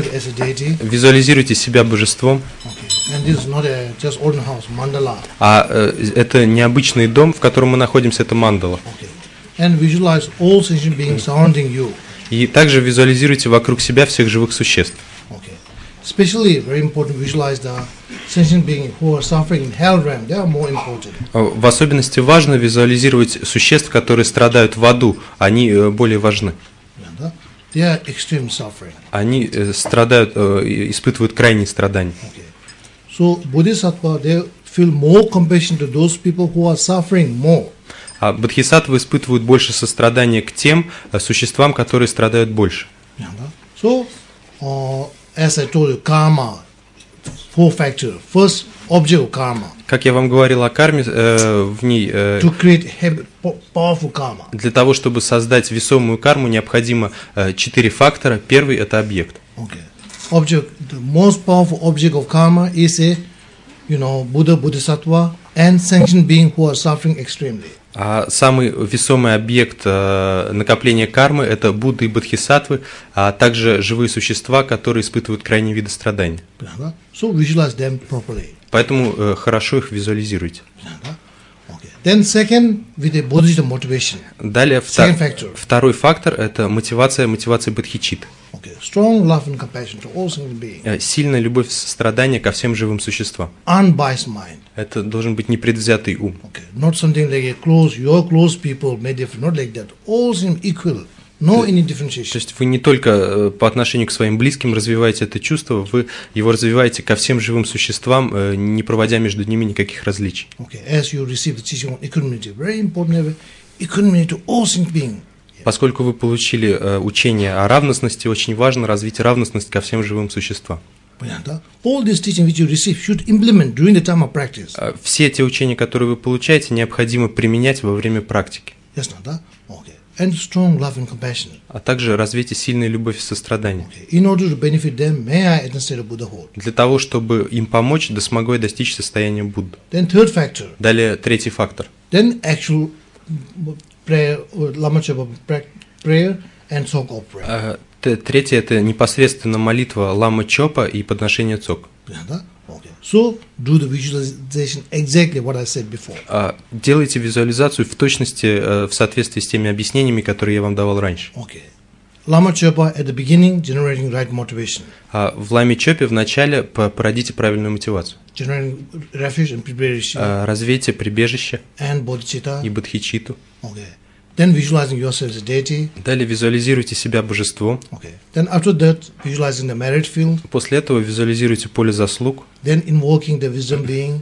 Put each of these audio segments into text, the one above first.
yourself as a deity. Визуализируйте себя божеством. Okay. And this is not a just ordinary house, mandala. Это необычный дом, в котором мы находимся, это мандала. Okay. And visualize all sentient beings surrounding you. И также визуализируйте вокруг себя всех живых существ. Okay. Especially very important to visualize the sentient beings who are suffering in hell realm. They are more important. В особенности важно визуализировать существ, которые страдают в аду. Они более важны. They are extreme suffering. Они страдают, испытывают крайние страдания. Okay. So Bodhisattva, they feel more compassion to those people who are suffering more. А бодхисаттвы испытывают больше сострадания к тем существам, которые страдают больше. So, as I told you, karma, four factors. First, object of karma. Как я вам говорил о карме, в ней To create powerful karma. Для того, чтобы создать весомую карму, необходимо 4 фактора. Первый – это объект. Okay. Object, the most powerful object of karma is a, Buddha, Bodhisattva, and sentient being who are suffering extremely. А самый весомый объект накопления кармы – это Будды и Бодхисаттвы, а также живые существа, которые испытывают крайние виды страданий. So visualize them properly. Поэтому хорошо их визуализируйте. Okay. Then second, with a bodhicitta motivation. Далее второй фактор – это мотивация бодхичитты. Okay. Strong love and compassion to all sentient beings. Сильная любовь и сострадание ко всем живым существам. Unbiased mind. Это должен быть непредвзятый ум. Okay. Not something like your close people may differ, not like that. All seem equal. No any differentiation. То есть вы не только по отношению к своим близким развиваете это чувство, вы его развиваете ко всем живым существам, не проводя между ними никаких различий. Okay. As you receive the teaching on equanimity, very important, equanimity to all sentient beings. Поскольку вы получили учение о равностности, очень важно развить равностность ко всем живым существам. All these teachings which you receive should implement during the time of practice. Все те учения, которые вы получаете, необходимо применять во время практики. Yes, okay. And strong love and compassion. А также развейте сильную любовь и сострадание. Okay. In order to benefit them, may I attain state of Buddhahood. Для того, чтобы им помочь, да смогу я достичь состояния Будды. Then third factor. Далее третий фактор. Then actual prayer, Lama Chopa prayer and Tsok of prayer. Третье – это непосредственно молитва Лама Чопа и подношение Цок. Okay. So, do the visualization exactly what I said before. Делайте визуализацию в точности, в соответствии с теми объяснениями, которые я вам давал раньше. Okay. Lama Chopa at the beginning generating right motivation. В Ламе Чопе в начале породите правильную мотивацию. Generating refuge and прибежище. Развейте прибежище and bodhicitta. И бодхичитту. Okay. Then visualizing yourself as a deity. Далее визуализируйте себя божеством. Okay. Then after that, visualizing the merit field. После этого визуализируйте поле заслуг. Then invoking the wisdom being.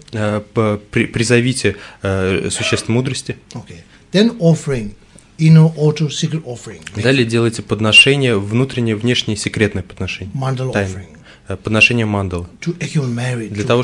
Призовите существ мудрости. Okay. Then offering inner outer secret offering. Далее делайте подношение, внутреннее, внешнее, секретное подношение. Mandala offering. Подношение мандалы. Для того,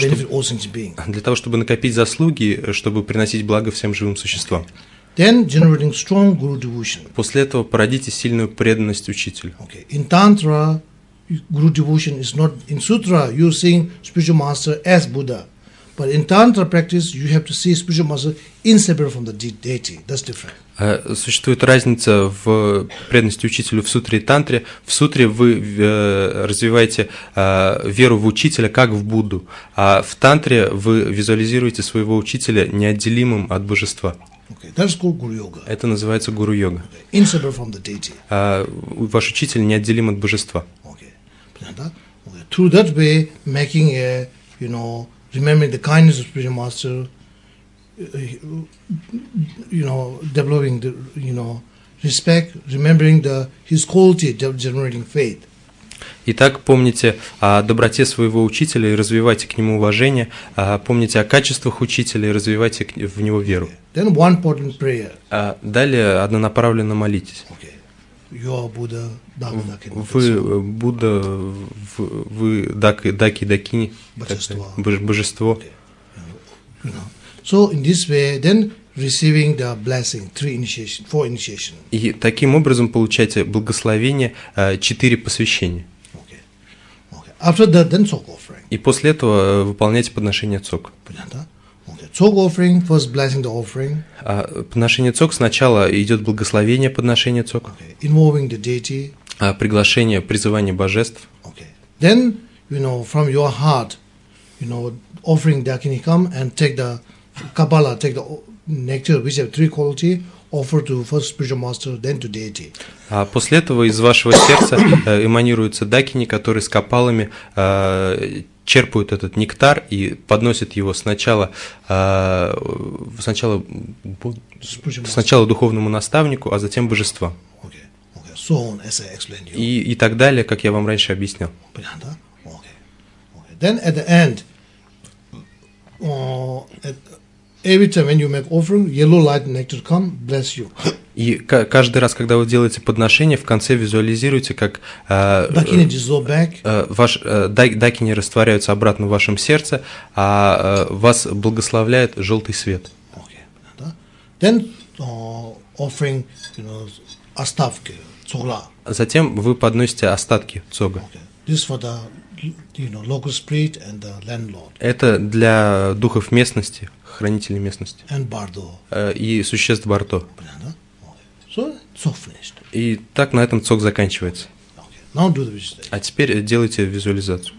чтобы накопить заслуги, чтобы приносить благо всем живым существам. Then generating strong guru devotion. После этого породите сильную преданность учителю. Okay. In Tantra, guru devotion is not in Sutra. You seeing spiritual master as Buddha, but in Tantra practice, you have to see spiritual master inseparable from the deity. That's different. Существует разница в преданности учителю в сутре и тантре. В сутре вы развиваете веру в учителя как в Будду, а в тантре вы визуализируете своего учителя неотделимым от божества. Okay, that's called Guru Yoga. Это называется гуру-йога. Okay. Inseparable from the deity. Ваш учитель неотделим от божества. Okay. Okay. Through that way, making a, remembering the kindness of spiritual master, developing the, respect, remembering his quality, generating faith. Итак, помните о доброте своего учителя и развивайте к нему уважение, помните о качествах учителя и развивайте в него веру. Then one important prayer. Далее однонаправленно молитесь. Okay. You are Buddha, вы Будда, вы Даки, Дакини, божество. Okay. So in this way, then receiving the blessing, 4 initiation. И таким образом получаете благословение 4 посвящения. After that, then Tsok offering. И после этого выполняйте подношение Цок. Okay. Tsok offering, first blessing the offering. Подношение Цок сначала идет благословение подношения Цок. Okay. Involving the deity. Приглашение, призывание божеств. Okay. Then, from your heart, offering dakini, come and take the Kabbalah, take the nectar, which have three quality, offer to first spiritual master, then to deity. А после этого из вашего сердца эманируются дакини, которые с капалами черпают этот нектар и подносят его сначала духовному наставнику, а затем божествам. So on, as I explained you. И так далее, как я вам раньше объяснял. Then at the end, every time when you make offering, yellow light nectar come, bless you. И каждый раз, когда вы делаете подношение, в конце визуализируйте, как ваш дакини растворяются обратно в вашем сердце, а вас благословляет желтый свет. Then offering, astavki, tsogla. Затем вы подносите остатки цога. This for the local spirit and the landlord. Это для духов местности, хранителей местности. And bardo. И существ барто. So, tsog finished. И так на этом цог заканчивается. Now do the visualization. А теперь делайте визуализацию.